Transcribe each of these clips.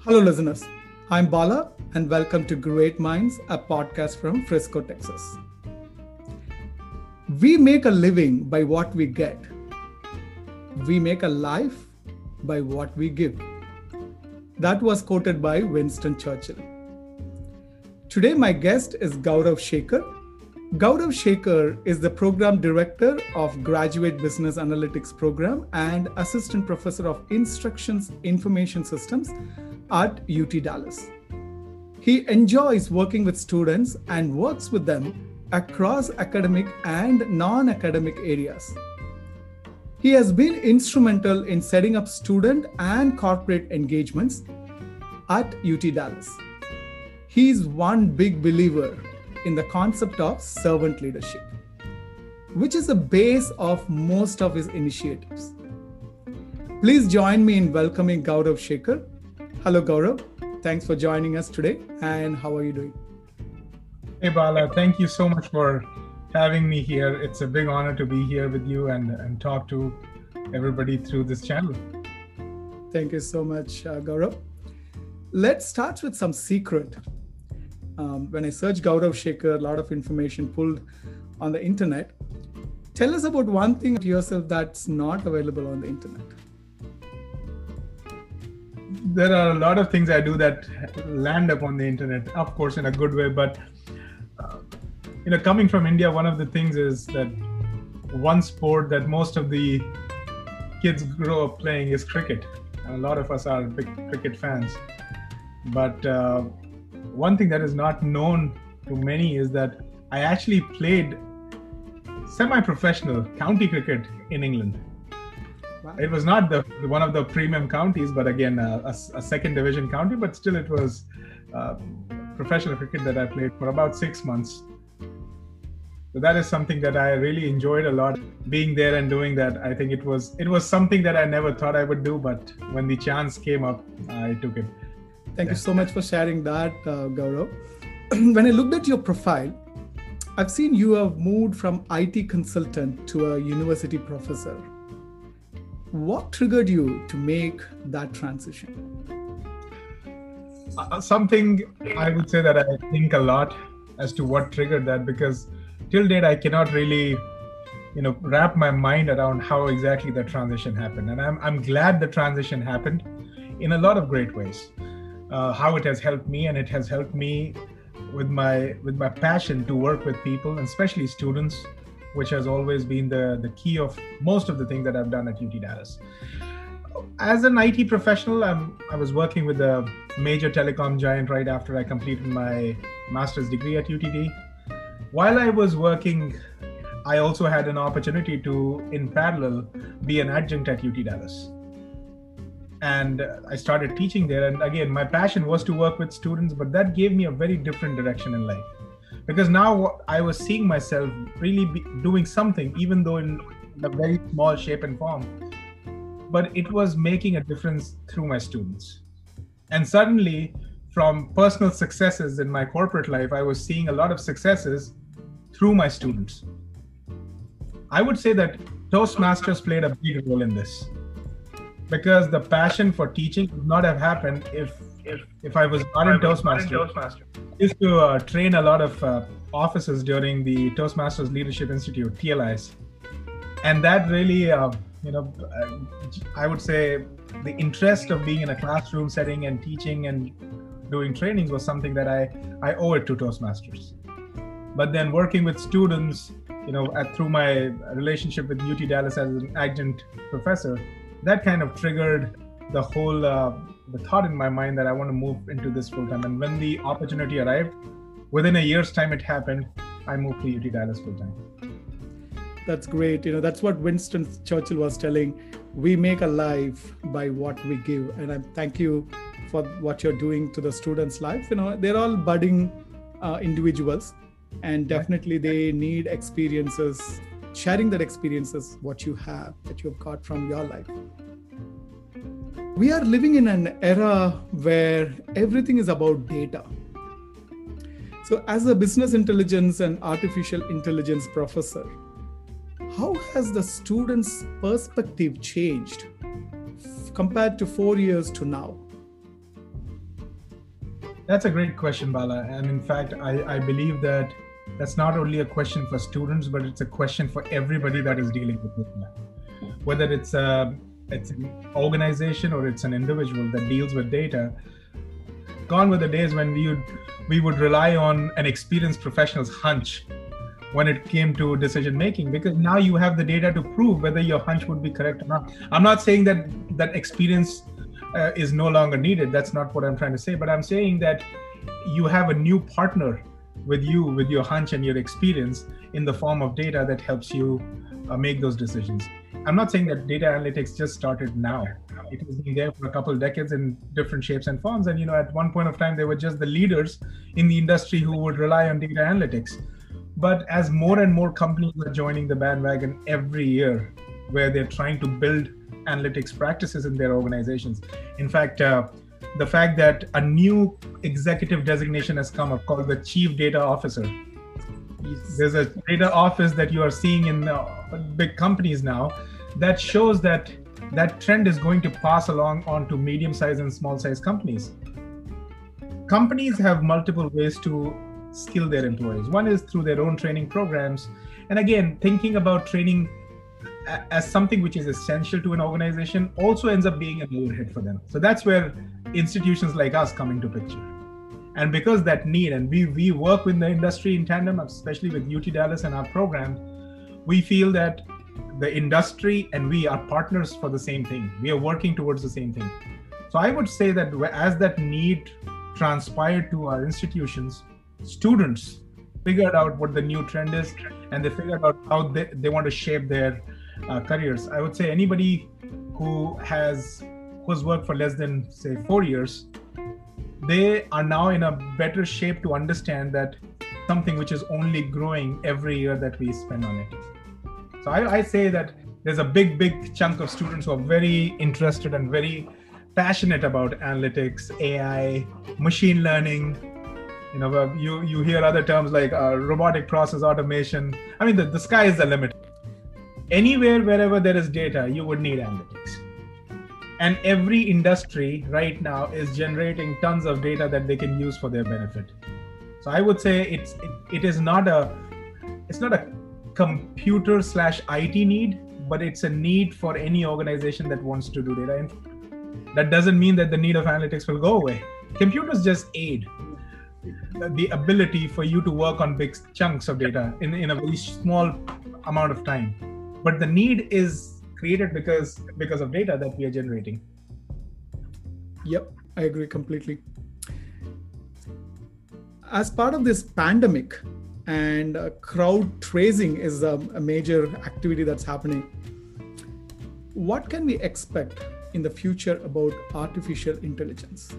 Hello, listeners. I'm Bala, and welcome to Great Minds, a podcast from Frisco, Texas. We make a living by what we get. We make a life by what we give. That was quoted by Winston Churchill. Today, my guest is Gaurav Shekhar. Gaurav Shekhar is the Program Director of Graduate Business Analytics Program and Assistant Professor of Instructions Information Systems at UT Dallas. He enjoys working with students and works with them across academic and non-academic areas. He has been instrumental in setting up student and corporate engagements at UT Dallas. He is one big believer in the concept of servant leadership, which is the base of most of his initiatives. Please join me in welcoming Gaurav Shekhar. Hello, Gaurav. Thanks for joining us today. And how are you doing? Hey, Bala. Thank you so much for having me here. It's a big honor to be here with you and talk to everybody through this channel. Thank you so much, Gaurav. Let's start with some secret. When I searched Gaurav Shekhar, a lot of information pulled on the internet. Tell us about one thing of yourself that's not available on the internet. There are a lot of things I do that land up on the internet, of course, in a good way. But coming from India, one of the things is that one sport that most of the kids grow up playing is cricket. And a lot of us are big cricket fans. But one thing that is not known to many is that I actually played semi-professional county cricket in England. Wow. It was not one of the premium counties, but again, a second division county, but still it was professional cricket that I played for about 6 months. So that is something that I really enjoyed a lot, being there and doing that. I think it was something that I never thought I would do, but when the chance came up, I took it. Thank you so much for sharing that, Gaurav. When I looked at your profile, I've seen you have moved from IT consultant to a university professor. What triggered you to make that transition? Something I would say that I think a lot as to what triggered that, because till date I cannot really, wrap my mind around how exactly the transition happened. And I'm glad the transition happened in a lot of great ways. How it has helped me, and it has helped me with my passion to work with people, and especially students, which has always been the key of most of the things that I've done at UT Dallas. As an IT professional, I was working with a major telecom giant right after I completed my master's degree at UTD. While I was working, I also had an opportunity to, in parallel, be an adjunct at UT Dallas. And I started teaching there. And again, my passion was to work with students, but that gave me a very different direction in life. Because now I was seeing myself really doing something, even though in a very small shape and form, but it was making a difference through my students. And suddenly, from personal successes in my corporate life, I was seeing a lot of successes through my students. I would say that Toastmasters played a big role in this, because the passion for teaching would not have happened if I was not in Toastmasters. I used to train a lot of officers during the Toastmasters Leadership Institute, TLIs. And that really, I would say the interest of being in a classroom setting and teaching and doing trainings was something that I owe it to Toastmasters. But then working with students, through my relationship with UT Dallas as an adjunct professor, that kind of triggered the whole the thought in my mind that I want to move into this full time. And when the opportunity arrived, within a year's time it happened, I moved to UT Dallas full time. That's great. That's what Winston Churchill was telling. We make a life by what we give. And I thank you for what you're doing to the students' life. They're all budding individuals, and definitely they need experiences, sharing that experiences, what you have, that you've got from your life. We are living in an era where everything is about data. So as a business intelligence and artificial intelligence professor, how has the students' perspective changed compared to 4 years to now? That's a great question, Bala. And in fact, I believe that that's not only a question for students, but it's a question for everybody that is dealing with data. Whether it's an organization or it's an individual that deals with data. Gone were the days when we would rely on an experienced professional's hunch when it came to decision making, because now you have the data to prove whether your hunch would be correct or not. I'm not saying that experience is no longer needed. That's not what I'm trying to say, but I'm saying that you have a new partner with your hunch and your experience in the form of data that helps you make those decisions. I'm not saying that data analytics just started now. It has been there for a couple of decades in different shapes and forms. And at one point of time, they were just the leaders in the industry who would rely on data analytics. But as more and more companies are joining the bandwagon every year, where they're trying to build analytics practices in their organizations. In fact, the fact that a new executive designation has come up called the Chief Data Officer. There's a data office that you are seeing in big companies now that shows that trend is going to pass along on to medium-sized and small-sized companies. Companies have multiple ways to skill their employees. One is through their own training programs. And again, thinking about training as something which is essential to an organization also ends up being an overhead for them. So that's where institutions like us come into picture. And because that need, and we work with the industry in tandem, especially with UT Dallas and our program, we feel that the industry and we are partners for the same thing. We are working towards the same thing. So I would say that as that need transpired to our institutions, students figured out what the new trend is, and they figured out how they want to shape their careers. I would say anybody who's worked for less than, say, 4 years, they are now in a better shape to understand that something which is only growing every year that we spend on it. So I say that there's a big chunk of students who are very interested and very passionate about analytics, AI, machine learning. You hear other terms like robotic process automation. I mean, the sky is the limit. Anywhere, wherever there is data, you would need analytics. And every industry right now is generating tons of data that they can use for their benefit. So I would say it is not a computer/IT need, but it's a need for any organization that wants to do data. That doesn't mean that the need of analytics will go away. Computers just aid the ability for you to work on big chunks of data in a very small amount of time. But the need is created because of data that we are generating. Yep, I agree completely. As part of this pandemic, and crowd tracing is a major activity that's happening, what can we expect in the future about artificial intelligence?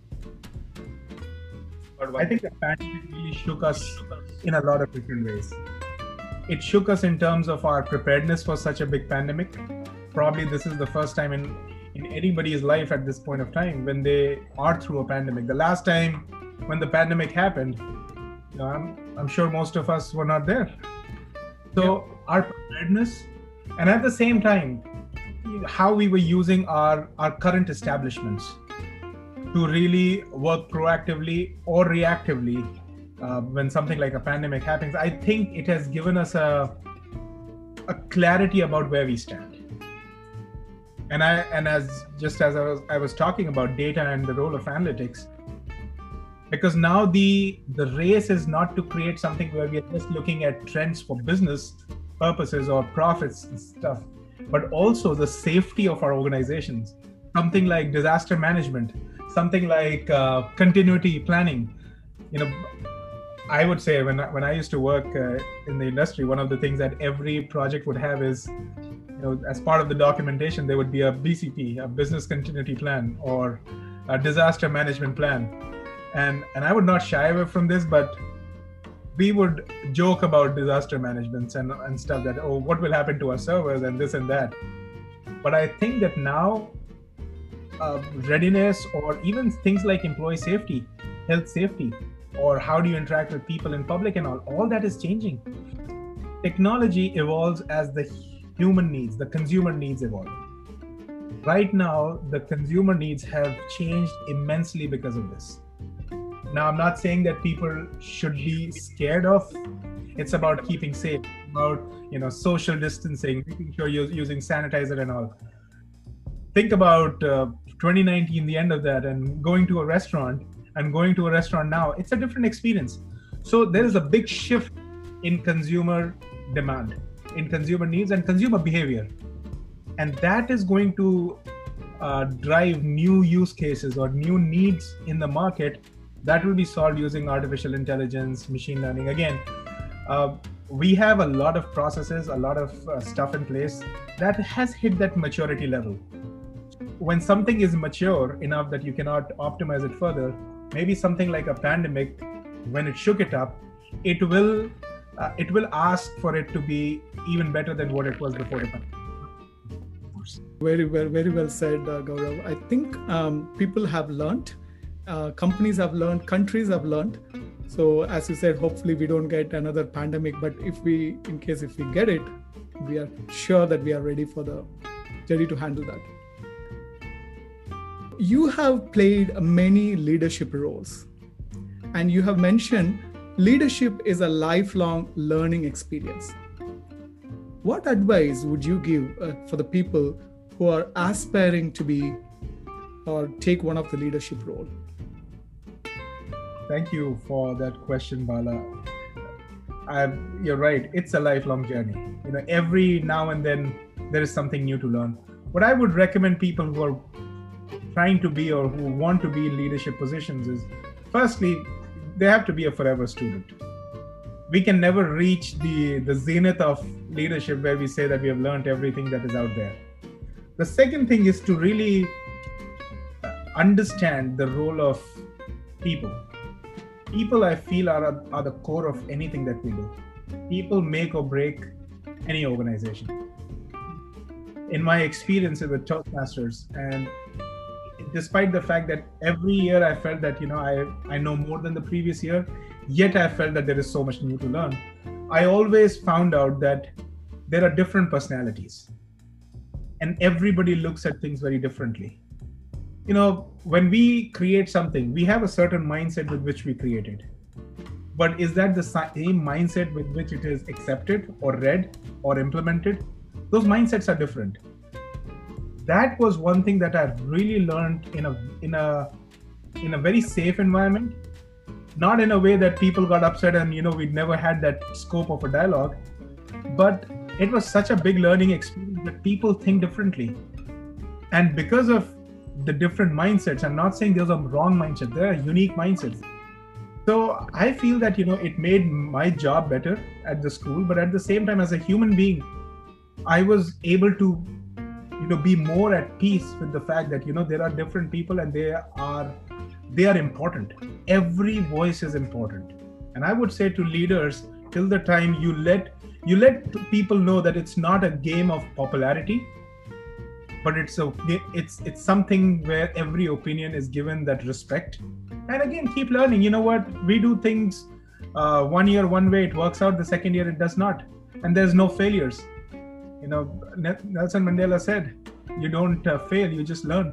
I think the pandemic really shook us in a lot of different ways. It shook us in terms of our preparedness for such a big pandemic. Probably this is the first time in anybody's life at this point of time when they are through a pandemic. The last time when the pandemic happened, I'm sure most of us were not there. So our preparedness, and at the same time, how we were using our current establishments to really work proactively or reactively when something like a pandemic happens. I think it has given us a clarity about where we stand. And as I was talking about data and the role of analytics, because now the race is not to create something where we are just looking at trends for business purposes or profits and stuff, but also the safety of our organizations. Something like disaster management, something like continuity planning. I would say when I used to work in the industry, one of the things that every project would have is, as part of the documentation, there would be a BCP, a business continuity plan, or a disaster management plan. And I would not shy away from this, but we would joke about disaster management and stuff that, what will happen to our servers and this and that. But I think that now readiness, or even things like employee safety, health safety, or how do you interact with people in public and all that is changing. Technology evolves as the human needs, the consumer needs evolve. Right now, the consumer needs have changed immensely because of this. Now, I'm not saying that people should be scared of. It's about keeping safe, about social distancing, making sure you're using sanitizer and all. Think about 2019, the end of that, and going to a restaurant now. It's a different experience. So there is a big shift in consumer demand, in consumer needs and consumer behavior. And that is going to drive new use cases or new needs in the market that will be solved using artificial intelligence, machine learning. Again, we have a lot of processes, a lot of stuff in place that has hit that maturity level. When something is mature enough that you cannot optimize it further, maybe something like a pandemic, when it shook it up, it will ask for it to be even better than what it was before the pandemic. Very well said, Gaurav. I think people have learned, companies have learned, countries have learned. So as you said, hopefully we don't get another pandemic, but if we get it, we are sure that we are ready to handle that. You have played many leadership roles, and you have mentioned leadership is a lifelong learning experience. What advice would you give for the people who are aspiring to be or take one of the leadership role? Thank you for that question, Bala. You're right. It's a lifelong journey. Every now and then there is something new to learn. What I would recommend people who are trying to be or who want to be in leadership positions is, firstly, they have to be a forever student. We can never reach the zenith of leadership where we say that we have learned everything that is out there. The second thing is to really understand the role of people. People, I feel, are the core of anything that we do. People make or break any organization. In my experience with Toastmasters, and despite the fact that every year I felt that I know more than the previous year, yet I felt that there is so much new to learn. I always found out that there are different personalities, and everybody looks at things very differently. When we create something, we have a certain mindset with which we create it. But is that the same mindset with which it is accepted or read or implemented? Those mindsets are different. That was one thing that I really learned in a very safe environment, not in a way that people got upset and we'd never had that scope of a dialogue, but it was such a big learning experience that people think differently. And because of the different mindsets, I'm not saying there's a wrong mindset, there are unique mindsets. So I feel that it made my job better at the school, but at the same time, as a human being, I was able to be more at peace with the fact that there are different people and they are important. Every voice is important. And I would say to leaders, till the time you let people know that it's not a game of popularity, but it's something where every opinion is given that respect. And again, keep learning. You know what? We do things 1 year one way, it works out. The second year it does not, and there's no failures. Nelson Mandela said, "You don't fail, you just learn."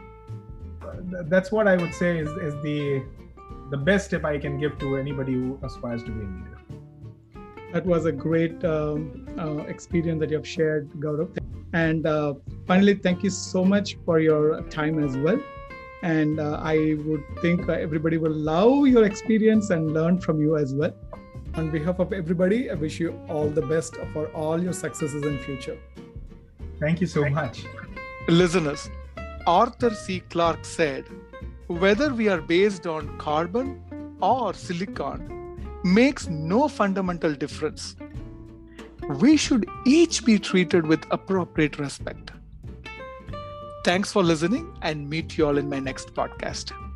That's what I would say is the best tip I can give to anybody who aspires to be a leader. That was a great experience that you have shared, Gaurav. And finally, thank you so much for your time as well. And I would think everybody will love your experience and learn from you as well. On behalf of everybody, I wish you all the best for all your successes in future. Thank you so much. Listeners, Arthur C. Clarke said, whether we are based on carbon or silicon makes no fundamental difference. We should each be treated with appropriate respect. Thanks for listening, and meet you all in my next podcast.